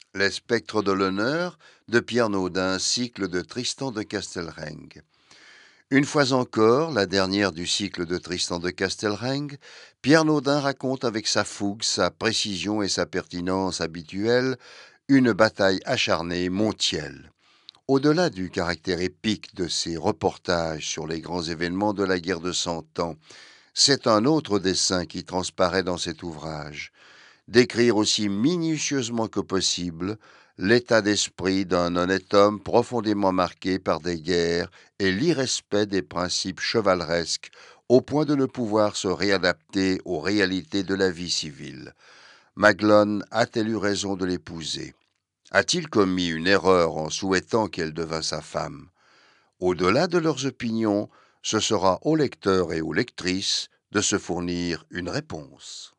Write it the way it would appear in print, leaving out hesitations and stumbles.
Les spectres de l'honneur de Pierre Naudin, cycle de Tristan de Castelrengue. Une fois encore, la dernière du cycle de Tristan de Castelrengue, Pierre Naudin raconte avec sa fougue, sa précision et sa pertinence habituelles une bataille acharnée montielle. Au-delà du caractère épique de ses reportages sur les grands événements de la guerre de Cent Ans, c'est un autre dessein qui transparaît dans cet ouvrage, d'écrire aussi minutieusement que possible l'état d'esprit d'un honnête homme profondément marqué par des guerres et l'irrespect des principes chevaleresques au point de ne pouvoir se réadapter aux réalités de la vie civile. Maglone a-t-elle eu raison de l'épouser? A-t-il commis une erreur en souhaitant qu'elle devînt sa femme? Au-delà de leurs opinions, ce sera aux lecteurs et aux lectrices de se fournir une réponse.